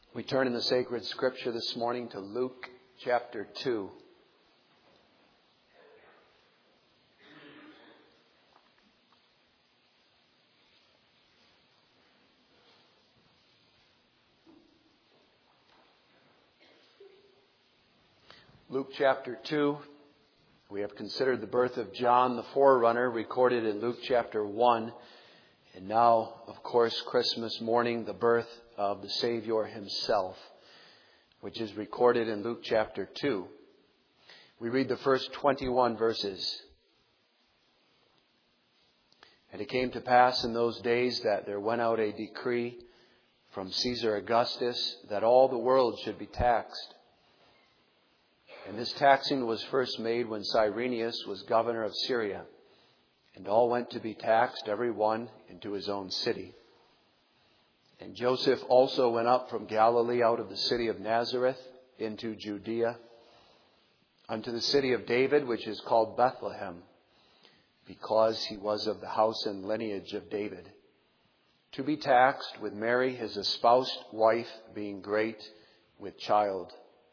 We turn in the sacred scripture this morning to Luke chapter 2. Luke chapter 2, we have considered the birth of John the forerunner recorded in Luke chapter 1. And now, of course, Christmas morning, the birth of the Savior himself, which is recorded in Luke chapter 2. We read the first 21 verses. And it came to pass in those days that there went out a decree from Caesar Augustus that all the world should be taxed. And this taxing was first made when Cyrenius was governor of Syria. And all went to be taxed, every one into his own city. And Joseph also went up from Galilee out of the city of Nazareth into Judea, unto the city of David, which is called Bethlehem, because he was of the house and lineage of David, to be taxed with Mary, his espoused wife, being great with child.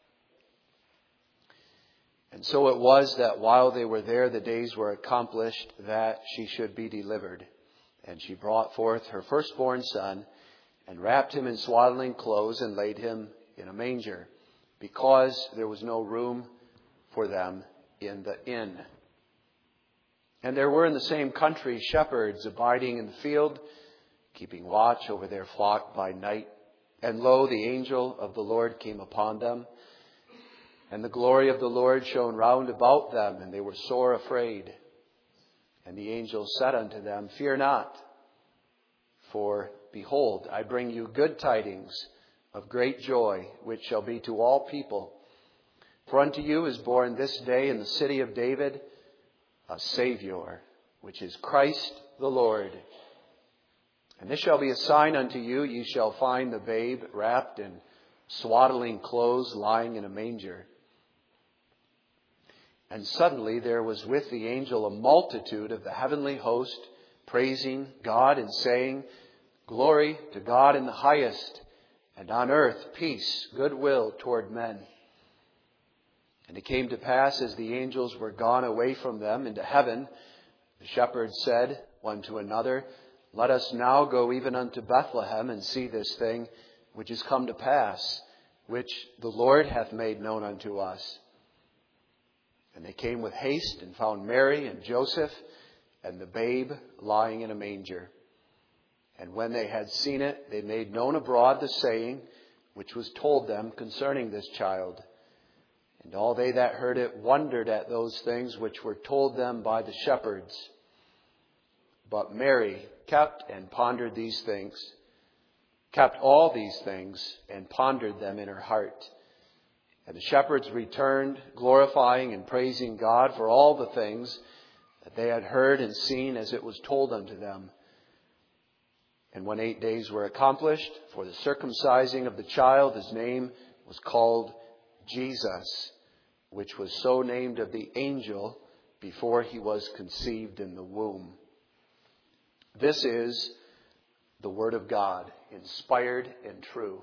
And so it was that while they were there, the days were accomplished that she should be delivered. And she brought forth her firstborn son, and wrapped him in swaddling clothes, and laid him in a manger, because there was no room for them in the inn. And there were in the same country shepherds abiding in the field, keeping watch over their flock by night. And lo, the angel of the Lord came upon them, and the glory of the Lord shone round about them, and they were sore afraid. And the angel said unto them, Fear not, for behold, I bring you good tidings of great joy, which shall be to all people. For unto you is born this day in the city of David a Savior, which is Christ the Lord. And this shall be a sign unto you, ye shall find the babe wrapped in swaddling clothes, lying in a manger. And suddenly there was with the angel a multitude of the heavenly host, praising God and saying, Glory to God in the highest, and on earth peace, goodwill toward men. And it came to pass, as the angels were gone away from them into heaven, the shepherds said one to another, Let us now go even unto Bethlehem, and see this thing which is come to pass, which the Lord hath made known unto us. And they came with haste, and found Mary and Joseph, and the babe lying in a manger. And when they had seen it, they made known abroad the saying which was told them concerning this child. And all they that heard it wondered at those things which were told them by the shepherds. But Mary kept all these things, and pondered them in her heart. And the shepherds returned, glorifying and praising God for all the things that they had heard and seen as it was told unto them. And when 8 days were accomplished for the circumcising of the child, his name was called Jesus, which was so named of the angel before he was conceived in the womb. This is the word of God, inspired and true.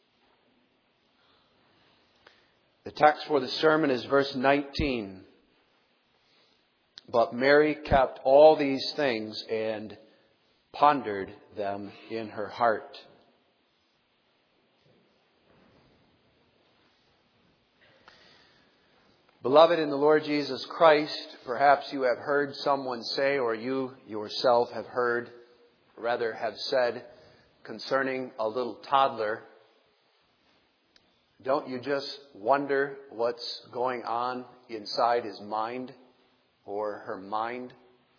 The text for the sermon is verse 19. But Mary kept all these things and pondered them in her heart. Beloved in the Lord Jesus Christ, perhaps you have heard someone say, or you yourself have heard, rather have said, concerning a little toddler, don't you just wonder what's going on inside his mind or her mind?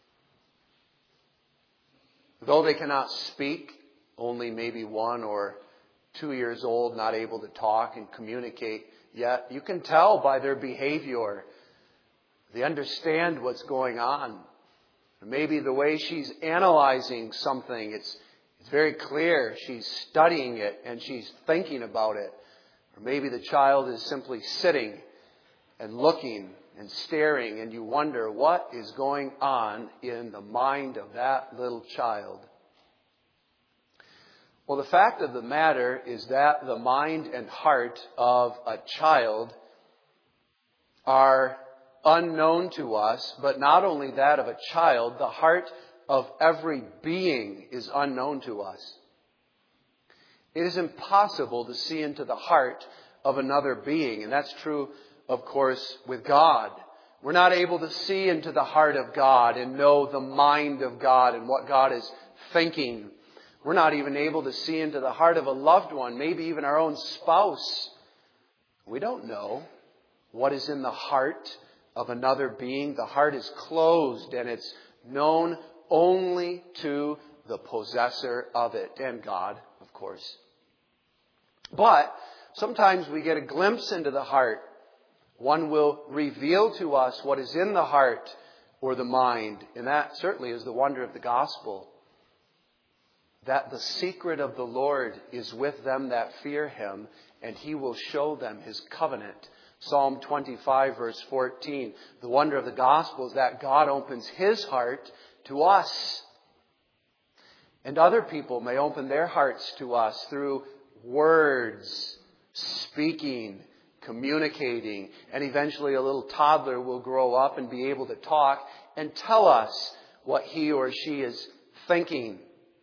Though they cannot speak, only maybe 1 or 2 years old, not able to talk and communicate yet, you can tell by their behavior. They understand what's going on. Or maybe the way she's analyzing something, it's very clear. She's studying it and she's thinking about it. Or maybe the child is simply sitting and looking and staring, and you wonder what is going on in the mind of that little child. Well, the fact of the matter is that the mind and heart of a child are unknown to us, but not only that of a child, the heart of every being is unknown to us. It is impossible to see into the heart of another being, and that's true, of course, with God. We're not able to see into the heart of God and know the mind of God and what God is thinking. We're not even able to see into the heart of a loved one, maybe even our own spouse. We don't know what is in the heart of another being. The heart is closed and it's known only to the possessor of it, and God, of course. But sometimes we get a glimpse into the heart. One will reveal to us what is in the heart or the mind, and that certainly is the wonder of the gospel. That the secret of the Lord is with them that fear Him, and He will show them His covenant. Psalm 25, verse 14. The wonder of the gospel is that God opens His heart to us. And other people may open their hearts to us through words, speaking, communicating, and eventually a little toddler will grow up and be able to talk and tell us what he or she is thinking.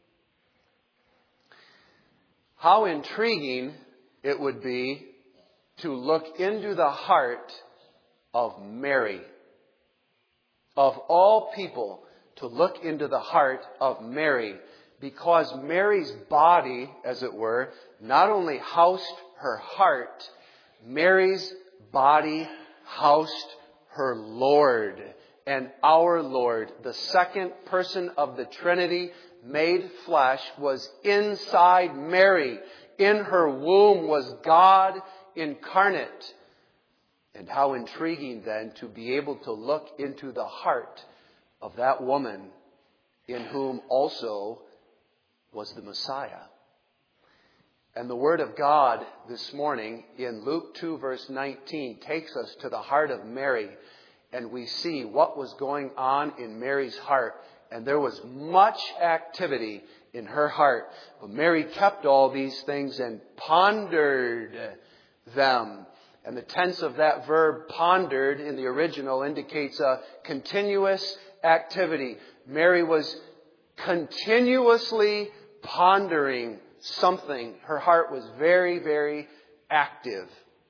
How intriguing it would be to look into the heart of Mary. Of all people, to look into the heart of Mary, because Mary's body, as it were, not only housed her heart, Mary's body housed her Lord. And our Lord, the second person of the Trinity, made flesh, was inside Mary. In her womb was God incarnate. And how intriguing then to be able to look into the heart of that woman in whom also was the Messiah. And the Word of God this morning in Luke 2 verse 19 takes us to the heart of Mary, and we see what was going on in Mary's heart. And there was much activity in her heart. But Mary kept all these things and pondered them. And the tense of that verb, pondered, in the original indicates a continuous activity. Mary was continuously pondering something. Her heart was very, very active.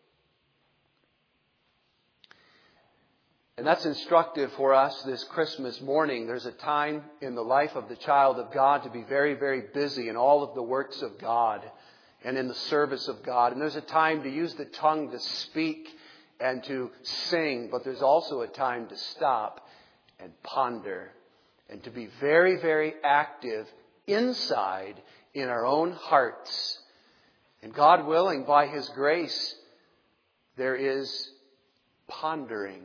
And that's instructive for us this Christmas morning. There's a time in the life of the child of God to be very, very busy in all of the works of God and in the service of God. And there's a time to use the tongue to speak and to sing. But there's also a time to stop and ponder and to be very, very active inside in our own hearts. And God willing, by His grace, there is pondering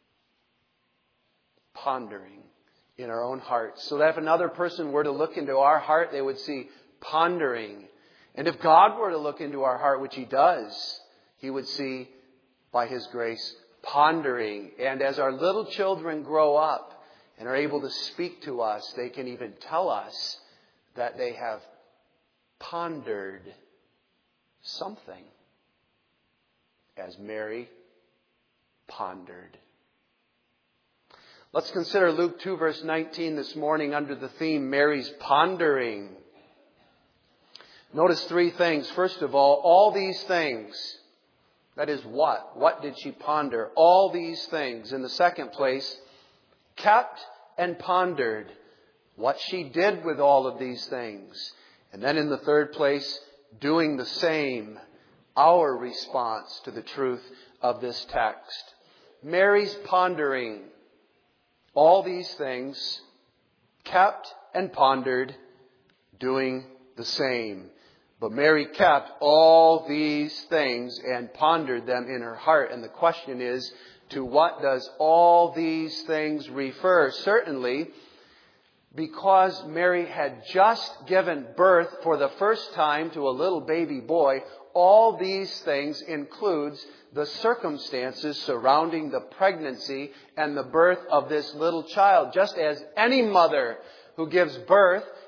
in our own hearts. So that if another person were to look into our heart, they would see pondering. And if God were to look into our heart, which He does, He would see, by His grace, pondering. And as our little children grow up and are able to speak to us, they can even tell us that they have pondered something, as Mary pondered. Let's consider Luke 2 verse 19 this morning under the theme Mary's pondering. Notice three things. First of all these things. That is what? What did she ponder? All these things. In the second place, kept and pondered what she did with all of these things. And then in the third place, doing the same. Our response to the truth of this text. Mary's pondering. All these things, kept and pondered, doing the same. But Mary kept all these things and pondered them in her heart. And the question is, to what does all these things refer? Certainly, because Mary had just given birth for the first time to a little baby boy, all these things includes the circumstances surrounding the pregnancy and the birth of this little child. Just as any mother who gives birth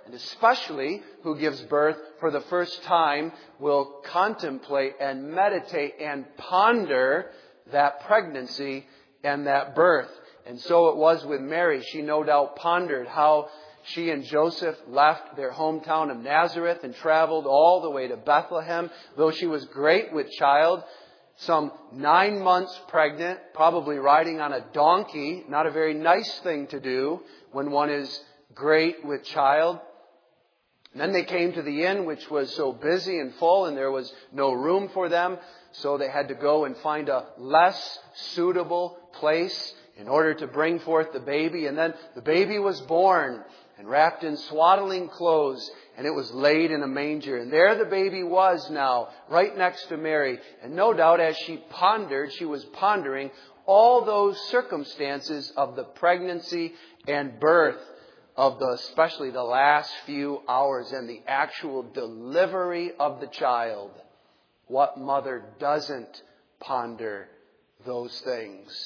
and especially who gives birth for the first time, will contemplate and meditate and ponder that pregnancy and that birth. And so it was with Mary. She no doubt pondered how she and Joseph left their hometown of Nazareth and traveled all the way to Bethlehem. Though she was great with child, some 9 months pregnant, probably riding on a donkey, not a very nice thing to do when one is great with child. And then they came to the inn, which was so busy and full, and there was no room for them. So they had to go and find a less suitable place in order to bring forth the baby. And then the baby was born and wrapped in swaddling clothes, and it was laid in a manger. And there the baby was now, right next to Mary. And no doubt as she pondered, she was pondering all those circumstances of the pregnancy and birth of especially the last few hours and the actual delivery of the child. What mother doesn't ponder those things?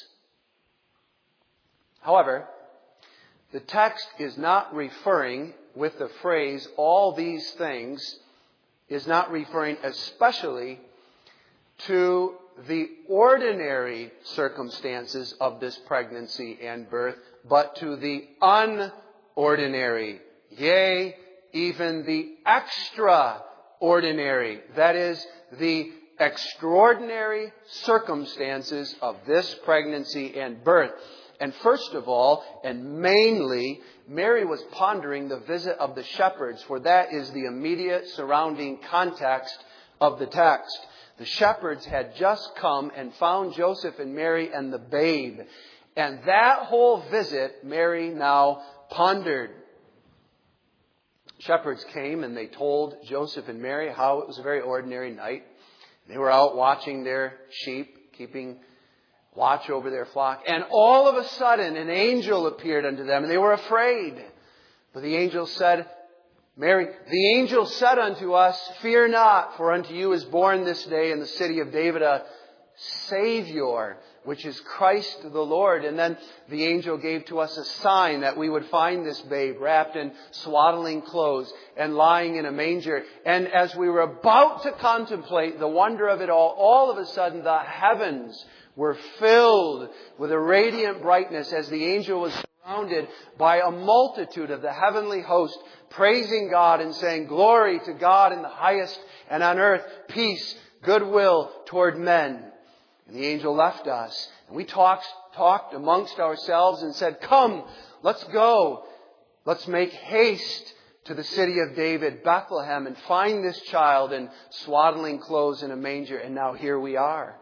However, the text is not referring, with the phrase, all these things, is not referring especially to the ordinary circumstances of this pregnancy and birth, but to the unordinary, yea, even the extraordinary, that is, the extraordinary circumstances of this pregnancy and birth. And first of all, and mainly, Mary was pondering the visit of the shepherds, for that is the immediate surrounding context of the text. The shepherds had just come and found Joseph and Mary and the babe. And that whole visit, Mary now pondered. Shepherds came and they told Joseph and Mary how it was a very ordinary night. They were out watching their sheep, keeping watch over their flock. And all of a sudden, an angel appeared unto them, and they were afraid. But the angel said, Mary, the angel said unto us, fear not, for unto you is born this day in the city of David a Savior, which is Christ the Lord. And then the angel gave to us a sign that we would find this babe wrapped in swaddling clothes and lying in a manger. And as we were about to contemplate the wonder of it all of a sudden the heavens were filled with a radiant brightness as the angel was surrounded by a multitude of the heavenly host, praising God and saying, glory to God in the highest, and on earth peace, goodwill toward men. And the angel left us. And we talked amongst ourselves and said, come, let's go. Let's make haste to the city of David, Bethlehem, and find this child in swaddling clothes in a manger. And now here we are.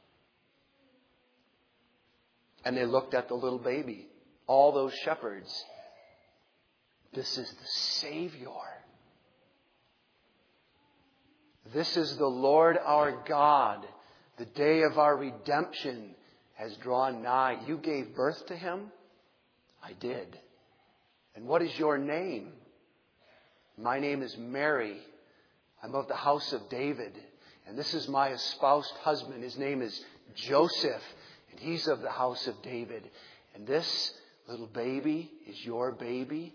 And they looked at the little baby, all those shepherds. This is the Savior. This is the Lord our God. The day of our redemption has drawn nigh. You gave birth to him? I did. And what is your name? My name is Mary. I'm of the house of David. And this is my espoused husband. His name is Joseph. And he's of the house of David. And this little baby is your baby.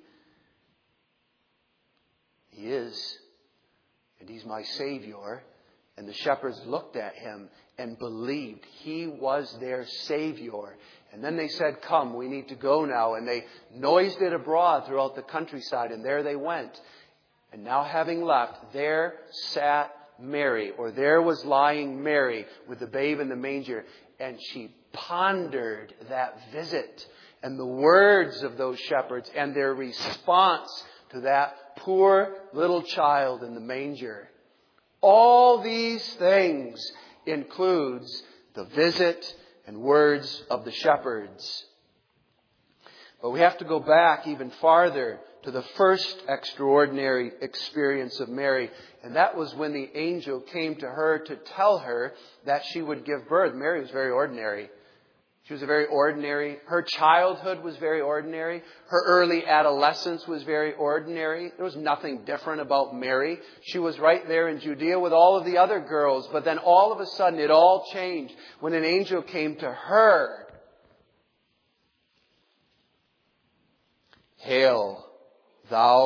He is. And he's my Savior. And the shepherds looked at him and believed he was their Savior. And then they said, come, we need to go now. And they noised it abroad throughout the countryside. And there they went. And now having left, there sat Mary, or there was lying Mary with the babe in the manger. And she pondered that visit and the words of those shepherds and their response to that poor little child in the manger. All these things includes the visit and words of the shepherds. But we have to go back even farther to the first extraordinary experience of Mary. And that was when the angel came to her to tell her that she would give birth. Mary was very ordinary. She was her childhood was very ordinary. Her early adolescence was very ordinary. There was nothing different about Mary. She was right there in Judea with all of the other girls. But then all of a sudden it all changed when an angel came to her. Hail, thou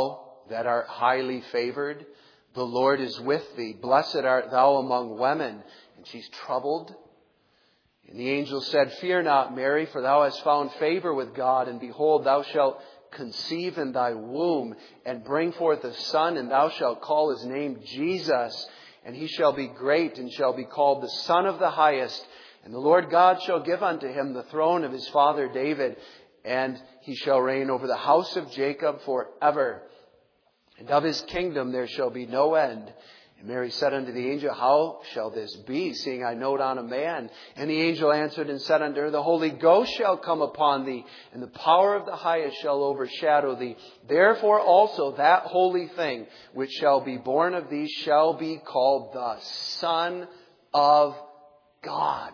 that art highly favored. The Lord is with thee. Blessed art thou among women. And she's troubled. And the angel said, Fear not, Mary, for thou hast found favor with God. And behold, thou shalt conceive in thy womb and bring forth a son, and thou shalt call his name Jesus. And he shall be great and shall be called the Son of the Highest. And the Lord God shall give unto him the throne of his father David, and he shall reign over the house of Jacob forever. And of his kingdom there shall be no end. And Mary said unto the angel, How shall this be, seeing I know not a man? And the angel answered and said unto her, The Holy Ghost shall come upon thee, and the power of the highest shall overshadow thee. Therefore also that holy thing which shall be born of thee shall be called the Son of God.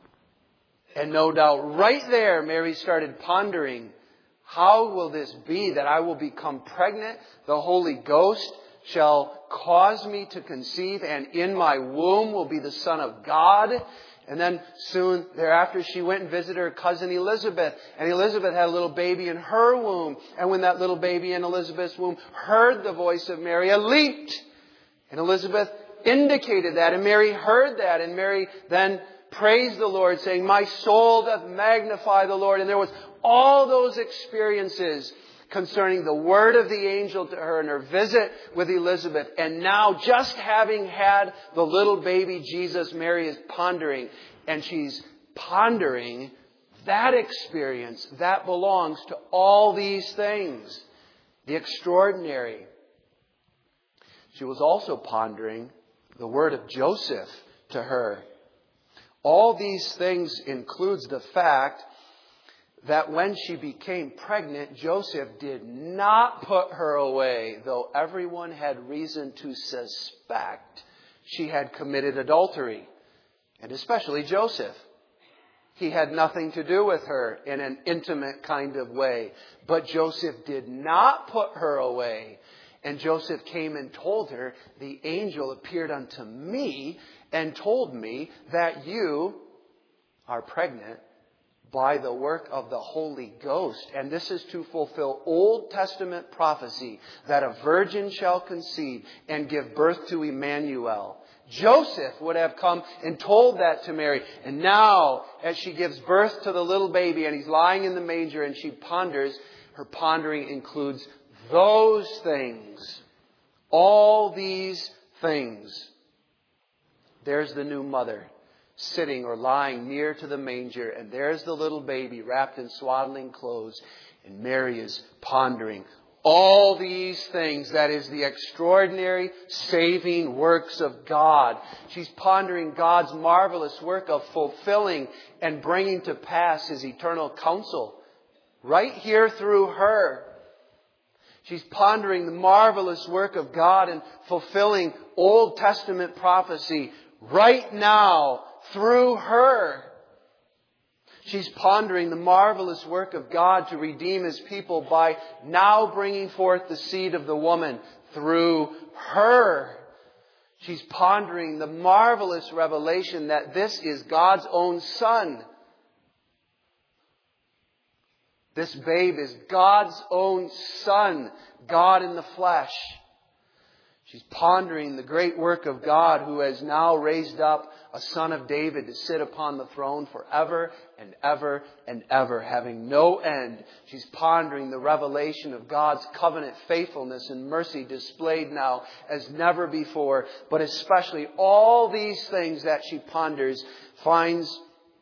And no doubt right there, Mary started pondering, how will this be that I will become pregnant? The Holy Ghost shall cause me to conceive, and in my womb will be the Son of God. And then soon thereafter, she went and visited her cousin Elizabeth. And Elizabeth had a little baby in her womb. And when that little baby in Elizabeth's womb heard the voice of Mary, it leaped. And Elizabeth indicated that. And Mary heard that. And Mary then praised the Lord, saying, My soul doth magnify the Lord. And there was all those experiences concerning the word of the angel to her and her visit with Elizabeth. And now, just having had the little baby Jesus, Mary is pondering. And she's pondering that experience that belongs to all these things. The extraordinary. She was also pondering the word of Joseph to her. All these things includes the fact that when she became pregnant, Joseph did not put her away, though everyone had reason to suspect she had committed adultery, and especially Joseph. He had nothing to do with her in an intimate kind of way, but Joseph did not put her away. And Joseph came and told her, The angel appeared unto me and told me that you are pregnant by the work of the Holy Ghost. And this is to fulfill Old Testament prophecy that a virgin shall conceive and give birth to Emmanuel. Joseph would have come and told that to Mary. And now, as she gives birth to the little baby and he's lying in the manger and she ponders, her pondering includes those things. All these things. There's the new mother sitting or lying near to the manger, and there's the little baby wrapped in swaddling clothes, and Mary is pondering all these things. That is the extraordinary saving works of God. She's pondering God's marvelous work of fulfilling and bringing to pass His eternal counsel right here through her. She's pondering the marvelous work of God in fulfilling Old Testament prophecy right now through her. She's pondering the marvelous work of God to redeem His people by now bringing forth the seed of the woman through her. She's pondering the marvelous revelation that this is God's own Son. This babe is God's own Son, God in the flesh. She's pondering the great work of God who has now raised up a son of David to sit upon the throne forever and ever and ever, having no end. She's pondering the revelation of God's covenant faithfulness and mercy displayed now as never before. But especially all these things that she ponders finds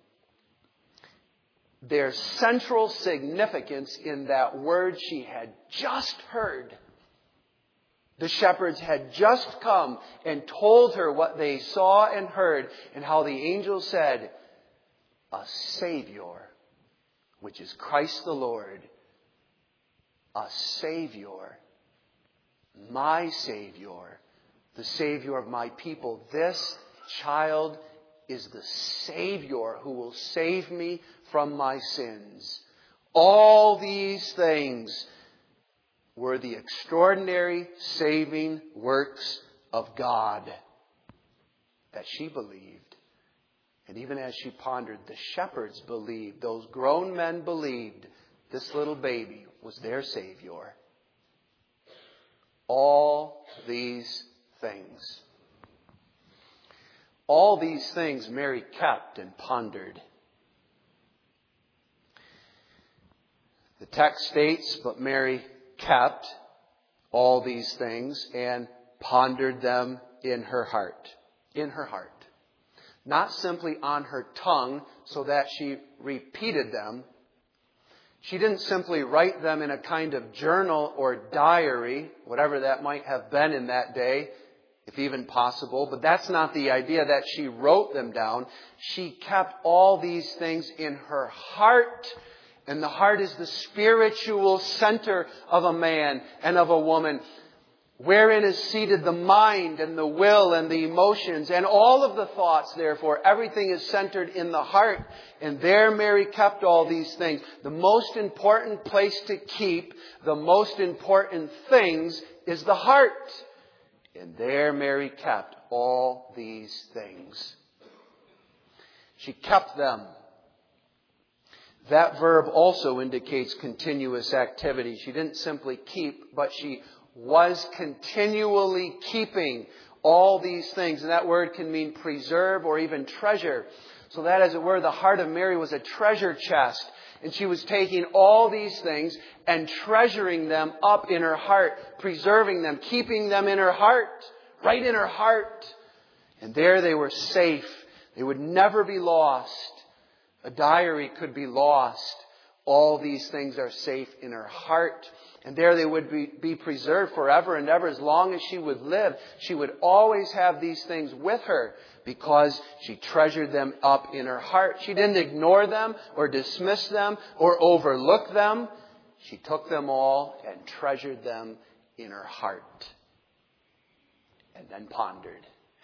their central significance in that word she had just heard. The shepherds had just come and told her what they saw and heard, and how the angel said, a Savior, which is Christ the Lord, a Savior, my Savior, the Savior of my people. This child is the Savior who will save me from my sins. All these things were the extraordinary saving works of God that she believed. And even as she pondered, the shepherds believed, those grown men believed this little baby was their Savior. all these things. All these things Mary kept and pondered. The text states, but Mary kept all these things and pondered them in her heart. In her heart. Not simply on her tongue so that she repeated them. She didn't simply write them in a kind of journal or diary, whatever that might have been in that day, if even possible. But that's not the idea that she wrote them down. She kept all these things in her heart. And the heart is the spiritual center of a man and of a woman, wherein is seated the mind and the will and the emotions and all of the thoughts, therefore. Everything is centered in the heart. And there Mary kept all these things. The most important place to keep the most important things is the heart. And there Mary kept all these things. She kept them. That verb also indicates continuous activity. She didn't simply keep, but she was continually keeping all these things. And that word can mean preserve or even treasure. So that, as it were, the heart of Mary was a treasure chest. And she was taking all these things and treasuring them up in her heart, preserving them, keeping them in her heart, right in her heart. And there they were safe. They would never be lost. A diary could be lost. All these things are safe in her heart. And there they would be preserved forever and ever. As long as she would live, she would always have these things with her because she treasured them up in her heart. She didn't ignore them or dismiss them or overlook them. She took them all and treasured them in her heart. And then pondered.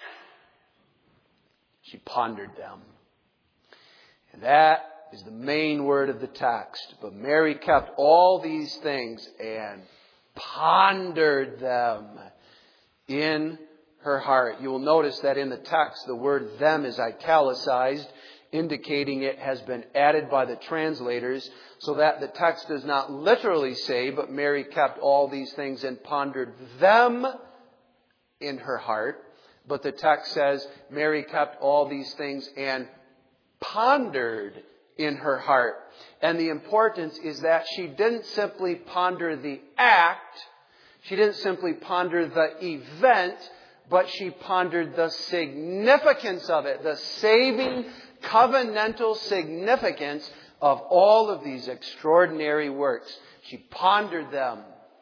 She pondered them. And that is the main word of the text. But Mary kept all these things and pondered them in her heart. You will notice that in the text, the word them is italicized, indicating it has been added by the translators, so that the text does not literally say, but Mary kept all these things and pondered them in her heart. But the text says, Mary kept all these things and pondered in her heart. And the importance is that she didn't simply ponder the act, she didn't simply ponder the event, but she pondered the significance of it, the saving, covenantal significance of all of these extraordinary works. She pondered them.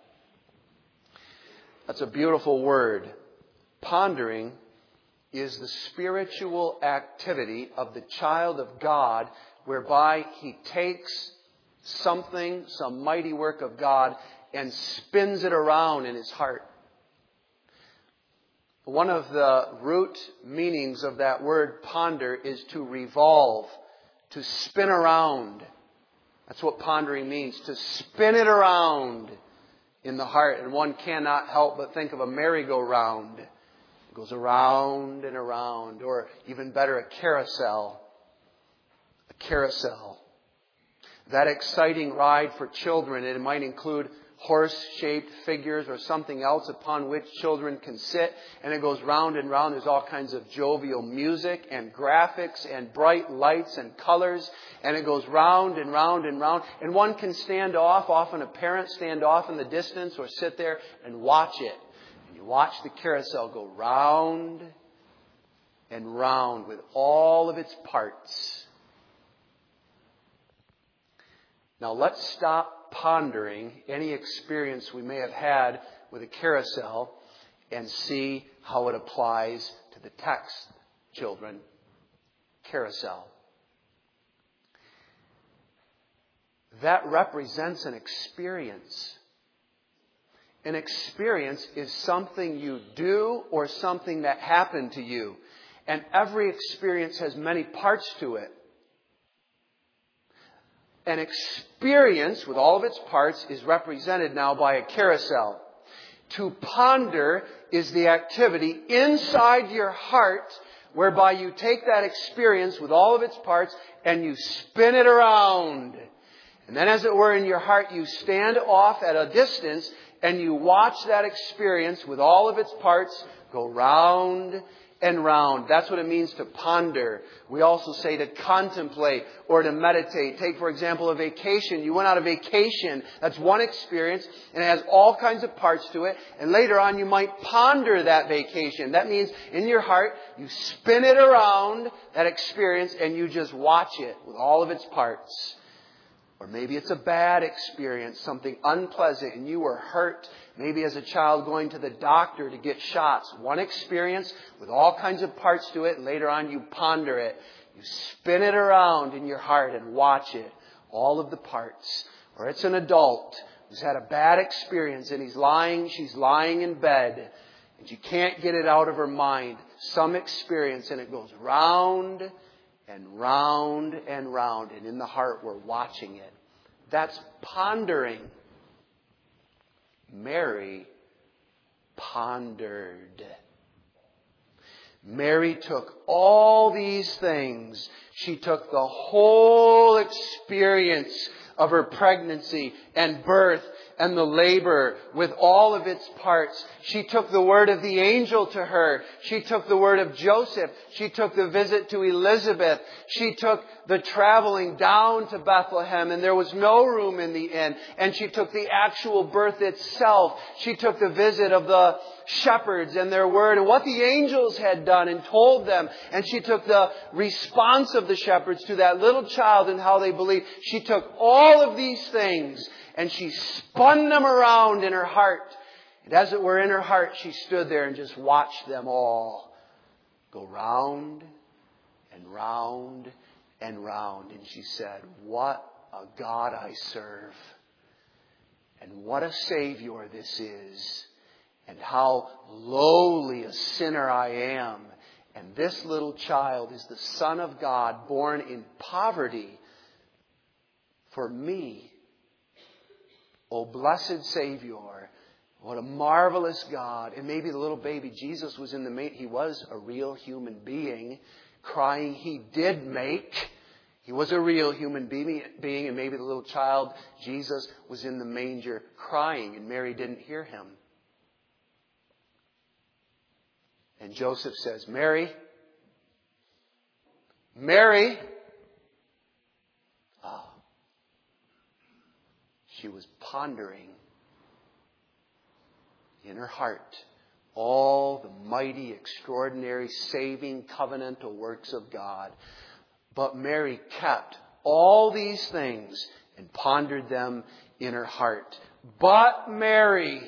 That's a beautiful word. Pondering is the spiritual activity of the child of God, whereby he takes something, some mighty work of God, and spins it around in his heart. One of the root meanings of that word ponder is to revolve, to spin around. That's what pondering means, to spin it around in the heart. And one cannot help but think of a merry-go-round. It goes around and around, or even better, a carousel. A carousel. That exciting ride for children, it might include horse-shaped figures or something else upon which children can sit. And it goes round and round. There's all kinds of jovial music and graphics and bright lights and colors. And it goes round and round and round. And one can stand off, often a parent stand off in the distance or sit there and watch it. And you watch the carousel go round and round with all of its parts. Now let's stop pondering any experience we may have had with a carousel and see how it applies to the text, children. Carousel. That represents an experience. An experience is something you do or something that happened to you. And every experience has many parts to it. An experience with all of its parts is represented now by a carousel. To ponder is the activity inside your heart whereby you take that experience with all of its parts and you spin it around. And then, as it were, in your heart, you stand off at a distance and you watch that experience with all of its parts go round and round. That's what it means to ponder. We also say to contemplate or to meditate. Take, for example, a vacation. You went on a vacation. That's one experience, and it has all kinds of parts to it. And later on, you might ponder that vacation. That means in your heart, you spin it around, that experience, and you just watch it with all of its parts. Or maybe it's a bad experience, something unpleasant, and you were hurt. Maybe as a child going to the doctor to get shots. One experience with all kinds of parts to it, and later on you ponder it. You spin it around in your heart and watch it. All of the parts. Or it's an adult who's had a bad experience and she's lying in bed, and she can't get it out of her mind. Some experience, and it goes round and round and round. And in the heart, we're watching it. That's pondering. Mary pondered. Mary took all these things. She took the whole experience of her pregnancy and birth and the labor with all of its parts. She took the word of the angel to her. She took the word of Joseph. She took the visit to Elizabeth. She took the traveling down to Bethlehem, and there was no room in the inn. And she took the actual birth itself. She took the visit of the shepherds and their word and what the angels had done and told them. And she took the response of the shepherds to that little child and how they believed. She took all of these things and she spun them around in her heart. And as it were in her heart, she stood there and just watched them all go round and round and round. And she said, "What a God I serve. And what a Savior this is. And how lowly a sinner I am. And this little child is the Son of God, born in poverty for me. Oh, blessed Savior, what a marvelous God." And maybe the little baby Jesus was in the manger. He was a real human being. Crying he did make. He was a real human being. And maybe the little child Jesus was in the manger crying. And Mary didn't hear him. And Joseph says, "Mary, Mary." Oh. She was pondering in her heart all the mighty, extraordinary, saving, covenantal works of God. But Mary kept all these things and pondered them in her heart. But Mary.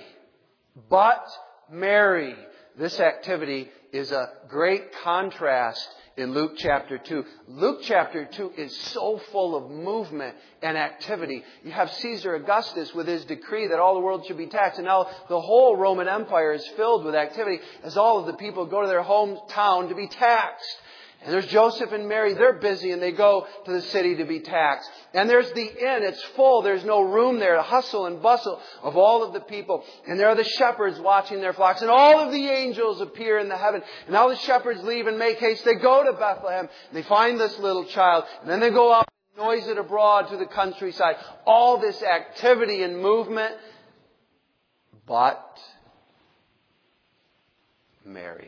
This activity is a great contrast in Luke chapter 2. Luke chapter 2 is so full of movement and activity. You have Caesar Augustus with his decree that all the world should be taxed. And now the whole Roman Empire is filled with activity as all of the people go to their hometown to be taxed. And there's Joseph and Mary. They're busy and they go to the city to be taxed. And there's the inn. It's full. There's no room there. The hustle and bustle of all of the people. And there are the shepherds watching their flocks. And all of the angels appear in the heaven. And now the shepherds leave and make haste. They go to Bethlehem. And they find this little child. And then they go out and noise it abroad to the countryside. All this activity and movement. But Mary.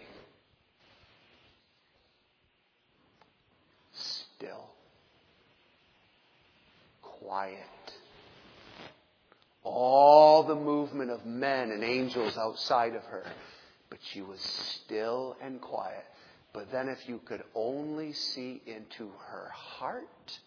Still. Quiet. All the movement of men and angels outside of her. But she was still and quiet. But then if you could only see into her heart,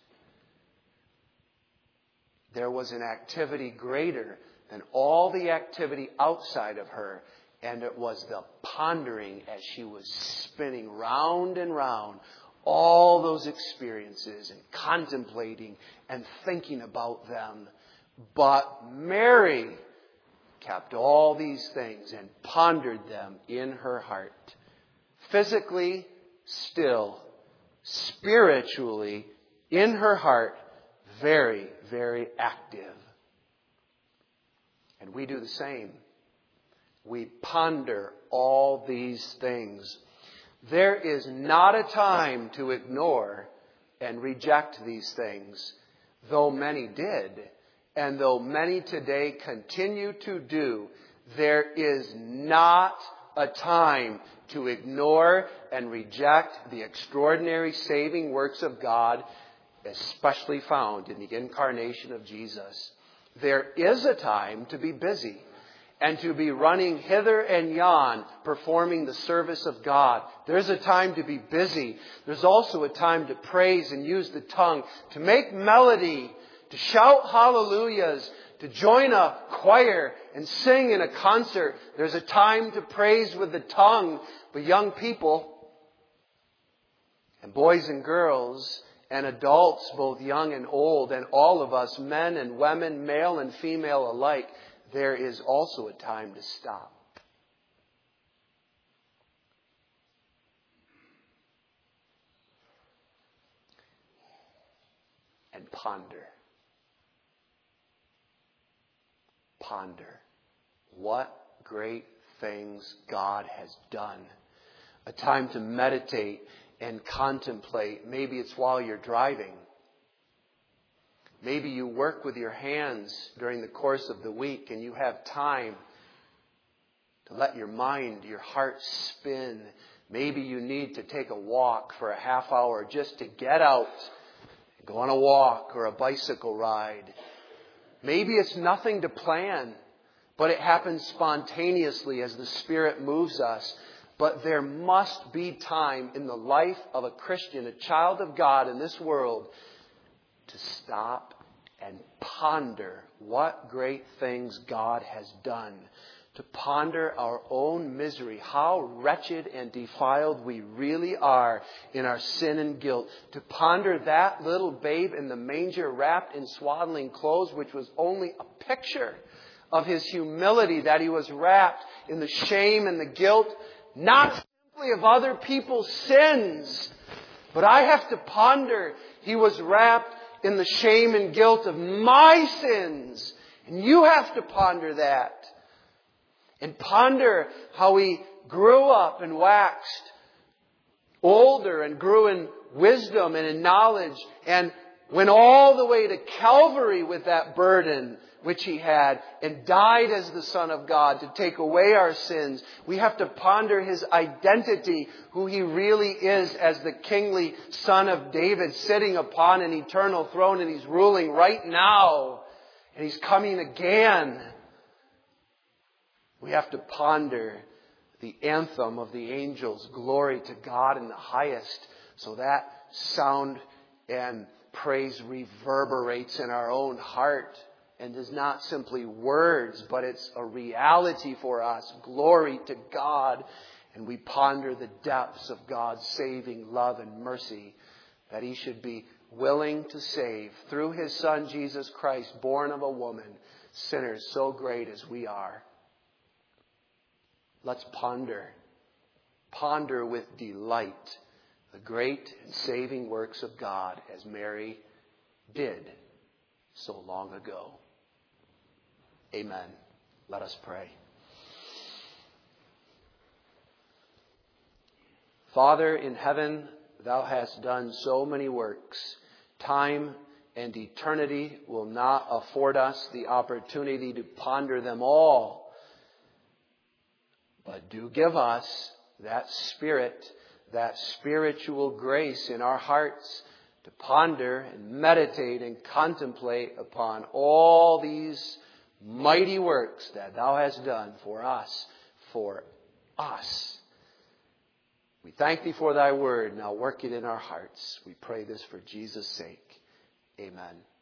there was an activity greater than all the activity outside of her. And it was the pondering as she was spinning round and round all those experiences and contemplating and thinking about them. But Mary kept all these things and pondered them in her heart. Physically still, spiritually in her heart, very, very active. And we do the same. We ponder all these things. There is not a time to ignore and reject these things, though many did and though many today continue to do, there is not a time to ignore and reject the extraordinary saving works of God, especially found in the incarnation of Jesus. There is a time to be busy and to be running hither and yon, performing the service of God. There's a time to be busy. There's also a time to praise and use the tongue, to make melody, to shout hallelujahs, to join a choir and sing in a concert. There's a time to praise with the tongue. But young people and boys and girls and adults, both young and old, and all of us, men and women, male and female alike, there is also a time to stop and ponder. Ponder what great things God has done. A time to meditate and contemplate. Maybe it's while you're driving. Maybe you work with your hands during the course of the week and you have time to let your mind, your heart spin. Maybe you need to take a walk for a half hour just to get out, go on a walk or a bicycle ride. Maybe it's nothing to plan, but it happens spontaneously as the Spirit moves us. But there must be time in the life of a Christian, a child of God in this world, to stop and ponder what great things God has done. To ponder our own misery, how wretched and defiled we really are in our sin and guilt. To ponder that little babe in the manger wrapped in swaddling clothes, which was only a picture of His humility, that He was wrapped in the shame and the guilt, not simply of other people's sins, but I have to ponder He was wrapped in the shame and guilt of my sins. And you have to ponder that. And ponder how He grew up and waxed older and grew in wisdom and in knowledge and went all the way to Calvary with that burden which He had and died as the Son of God to take away our sins. We have to ponder His identity, who He really is as the kingly Son of David sitting upon an eternal throne, and He's ruling right now and He's coming again. We have to ponder the anthem of the angels, glory to God in the highest, so that sound and praise reverberates in our own heart and is not simply words, but it's a reality for us. Glory to God. And we ponder the depths of God's saving love and mercy, that He should be willing to save through His Son Jesus Christ, born of a woman, sinners so great as we are. Let's ponder with delight the great and saving works of God as Mary did so long ago. Amen. Let us pray. Father in heaven, Thou hast done so many works. Time and eternity will not afford us the opportunity to ponder them all. But do give us that spirit, that spiritual grace in our hearts to ponder and meditate and contemplate upon all these mighty works that Thou hast done for us, for us. We thank Thee for Thy word. Now work it in our hearts. We pray this for Jesus' sake. Amen.